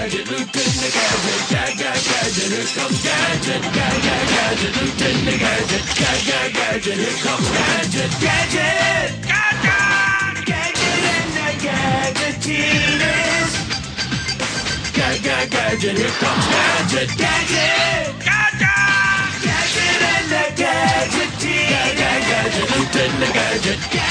Gadget, Lieutenant Gadget, Gadget, here comes Gadget, Gadget, Lieutenant Gadget, Gadget, here comes Gadget, Gadget, Gadget and the Gadgetines. Gadget, here comes Gadget, Gadget, Gadget and the Gadgetines. Gadget, Lieutenant Gadget.